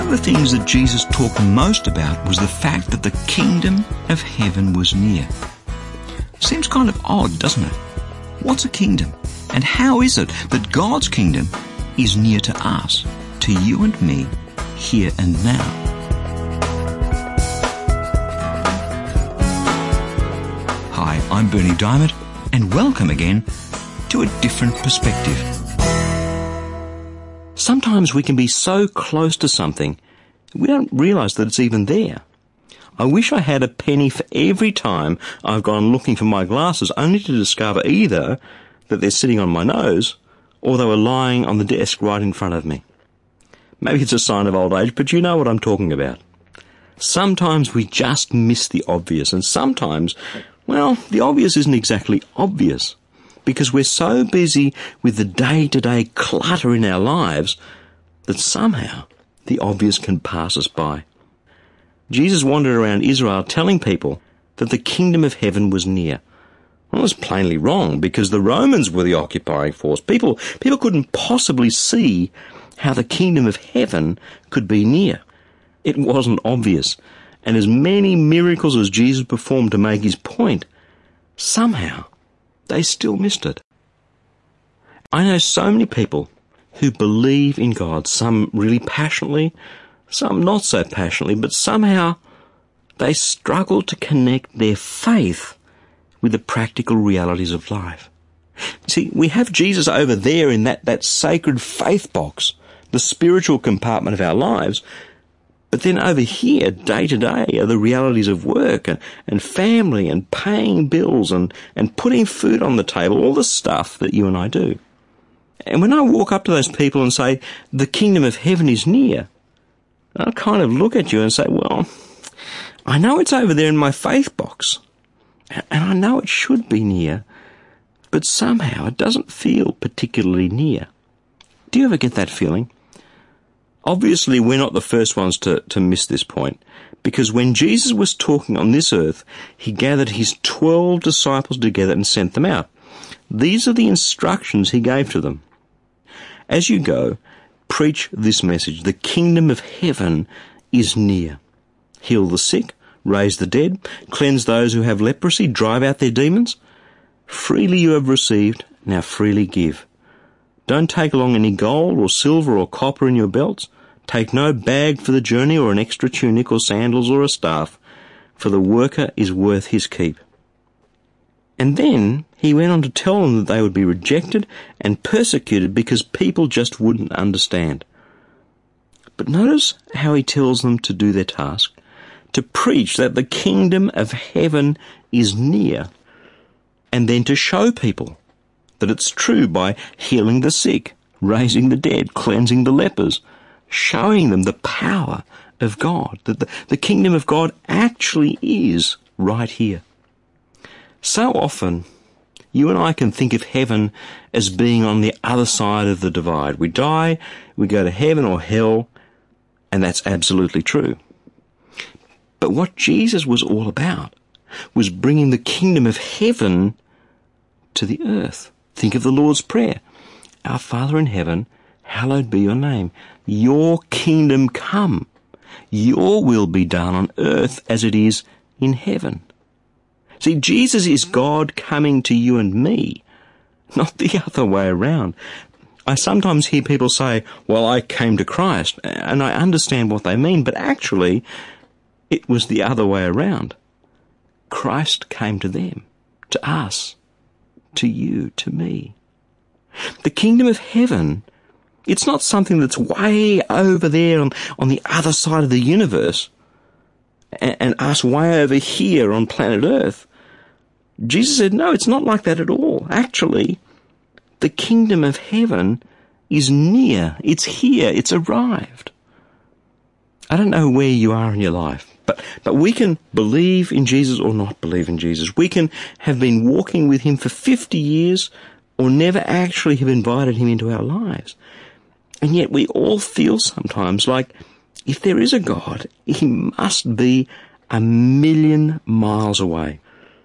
of the things that Jesus talked most about was the fact that the kingdom of heaven was near. Seems kind of odd, doesn't it? What's a kingdom? And how is it that God's kingdom is near to us, to you and me, here and now? Hi, I'm Bernie Diamond, and welcome again to A Different Perspective. Sometimes we can be so close to something, we don't realise that it's even there. I wish I had a penny for every time I've gone looking for my glasses, only to discover either that they're sitting on my nose or they were lying on the desk right in front of me. Maybe it's a sign of old age, but you know what I'm talking about. Sometimes we just miss the obvious, and sometimes, well, the obvious isn't exactly obvious, because we're so busy with the day-to-day clutter in our lives that somehow the obvious can pass us by. Jesus wandered around Israel telling people that the kingdom of heaven was near. Well, it was plainly wrong, because the Romans were the occupying force. People couldn't possibly see how the kingdom of heaven could be near. It wasn't obvious. And as many miracles as Jesus performed to make his point, somehow they still missed it. I know so many people who believe in God, some really passionately, some not so passionately, but somehow they struggle to connect their faith with the practical realities of life. See, we have Jesus over there in that sacred faith box, the spiritual compartment of our lives, but then over here, day to day, are the realities of work and family and paying bills and putting food on the table, all the stuff that you and I do. And when I walk up to those people and say, the kingdom of heaven is near, I'll kind of look at you and say, well, I know it's over there in my faith box, and I know it should be near, but somehow it doesn't feel particularly near. Do you ever get that feeling? Obviously, we're not the first ones to miss this point, because when Jesus was talking on this earth, he gathered his 12 disciples together and sent them out. These are the instructions he gave to them. As you go, preach this message: the kingdom of heaven is near. Heal the sick, raise the dead, cleanse those who have leprosy, drive out their demons. Freely you have received, now freely give. Don't take along any gold or silver or copper in your belts. Take no bag for the journey, or an extra tunic or sandals or a staff, for the worker is worth his keep. And then he went on to tell them that they would be rejected and persecuted because people just wouldn't understand. But notice how he tells them to do their task, to preach that the kingdom of heaven is near, and then to show people that it's true by healing the sick, raising the dead, cleansing the lepers, showing them the power of God, that the kingdom of God actually is right here. So often, you and I can think of heaven as being on the other side of the divide. We die, we go to heaven or hell, and that's absolutely true. But what Jesus was all about was bringing the kingdom of heaven to the earth. Think of the Lord's Prayer. Our Father in heaven, hallowed be your name. Your kingdom come. Your will be done on earth as it is in heaven. See, Jesus is God coming to you and me, not the other way around. I sometimes hear people say, well, I came to Christ, and I understand what they mean, but actually, it was the other way around. Christ came to them, to us, to you, to me. The kingdom of heaven, it's not something that's way over there on the other side of the universe and us way over here on planet Earth. Jesus said, no, it's not like that at all. Actually, the kingdom of heaven is near. It's here. It's arrived. I don't know where you are in your life, but we can believe in Jesus or not believe in Jesus. We can have been walking with him for 50 years or never actually have invited him into our lives. And yet we all feel sometimes like if there is a God, he must be 1,000,000 miles away.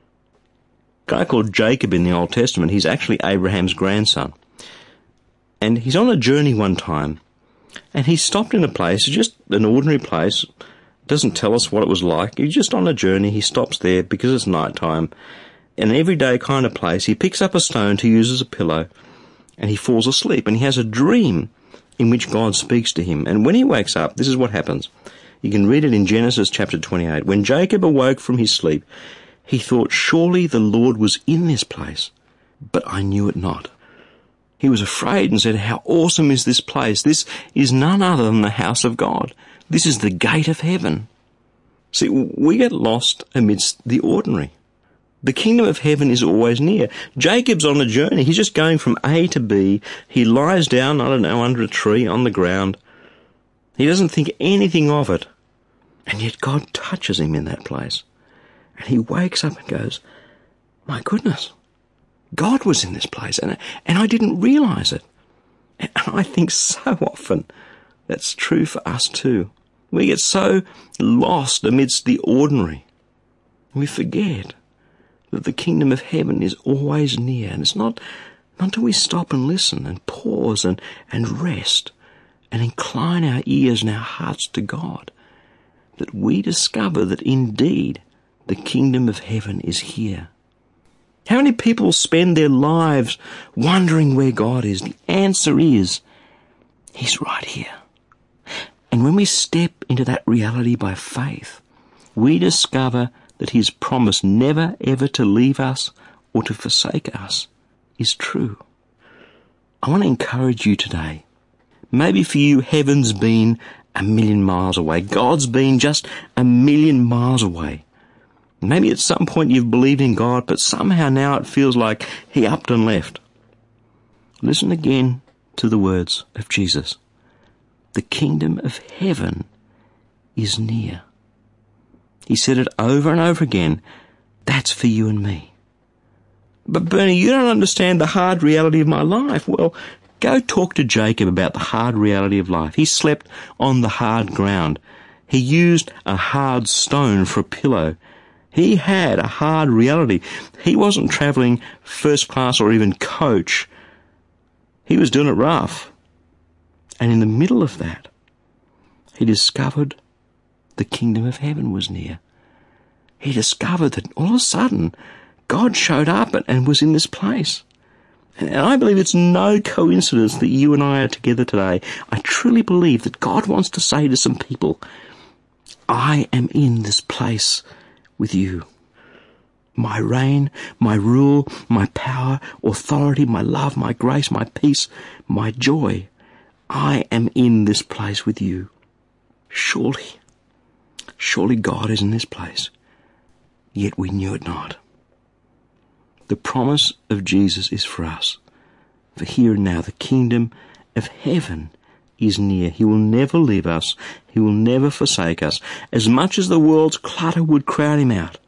A guy called Jacob in the Old Testament, he's actually Abraham's grandson. And he's on a journey one time, And he stopped in a place, just an ordinary place, doesn't tell us what it was like. He's just on a journey. He stops there because it's night time. An everyday kind of place. He picks up a stone to use as a pillow, and he falls asleep, and he has a dream in which God speaks to him. And when he wakes up, this is what happens. You can read it in Genesis chapter 28. When Jacob awoke from his sleep, he thought, surely the Lord was in this place, but I knew it not. He was afraid and said, how awesome is this place? This is none other than the house of God. This is the gate of heaven. See, we get lost amidst the ordinary. The kingdom of heaven is always near. Jacob's on a journey. He's just going from A to B. He lies down, under a tree on the ground. He doesn't think anything of it. And yet God touches him in that place. And he wakes up and goes, my goodness, God was in this place, and I didn't realize it. And I think so often that's true for us too. We get so lost amidst the ordinary. We forget that the kingdom of heaven is always near. And it's not until we stop and listen and pause and rest and incline our ears and our hearts to God that we discover that indeed the kingdom of heaven is here. How many people spend their lives wondering where God is? The answer is, He's right here. And when we step into that reality by faith, we discover that His promise never ever to leave us or to forsake us is true. I want to encourage you today. Maybe for you, heaven's been 1,000,000 miles away. God's been just 1,000,000 miles away. Maybe at some point you've believed in God, but somehow now it feels like He upped and left. Listen again to the words of Jesus. The kingdom of heaven is near. He said it over and over again. That's for you and me. But Bernie, you don't understand the hard reality of my life. Well, go talk to Jacob about the hard reality of life. He slept on the hard ground. He used a hard stone for a pillow. He had a hard reality. He wasn't travelling first class or even coach. He was doing it rough. And in the middle of that, he discovered the kingdom of heaven was near. He discovered that all of a sudden, God showed up and was in this place. And I believe it's no coincidence that you and I are together today. I truly believe that God wants to say to some people, I am in this place with you. My reign, my rule, my power, authority, my love, my grace, my peace, my joy. I am in this place with you. Surely God is in this place. Yet we knew it not. The promise of Jesus is for us. For here and now, the kingdom of heaven is near. He will never leave us. He will never forsake us. As much as the world's clutter would crowd Him out,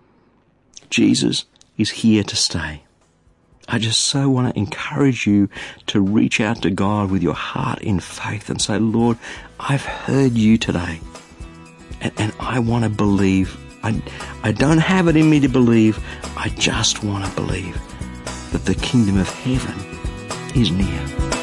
Jesus is here to stay. I just so want to encourage you to reach out to God with your heart in faith and say, Lord, I've heard you today, and I want to believe. I don't have it in me to believe. I just want to believe that the kingdom of heaven is near.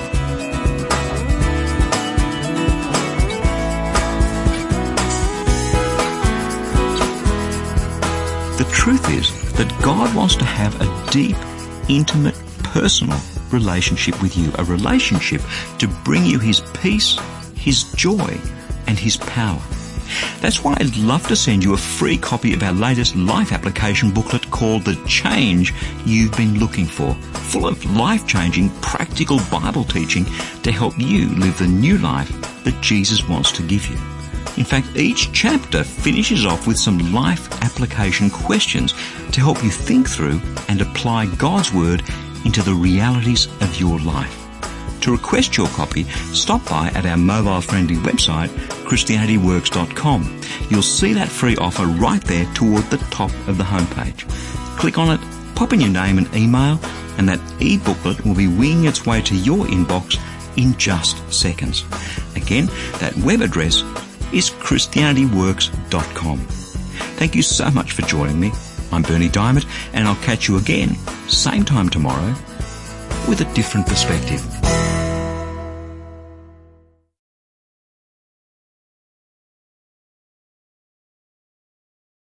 The truth is that God wants to have a deep, intimate, personal relationship with you, a relationship to bring you His peace, His joy, and His power. That's why I'd love to send you a free copy of our latest life application booklet called The Change You've Been Looking For, full of life-changing, practical Bible teaching to help you live the new life that Jesus wants to give you. In fact, each chapter finishes off with some life application questions to help you think through and apply God's Word into the realities of your life. To request your copy, stop by at our mobile-friendly website, ChristianityWorks.com. You'll see that free offer right there toward the top of the homepage. Click on it, pop in your name and email, and that e-booklet will be winging its way to your inbox in just seconds. Again, that web address is ChristianityWorks.com. Thank you so much for joining me. I'm Bernie Diamond, and I'll catch you again, same time tomorrow, with a different perspective.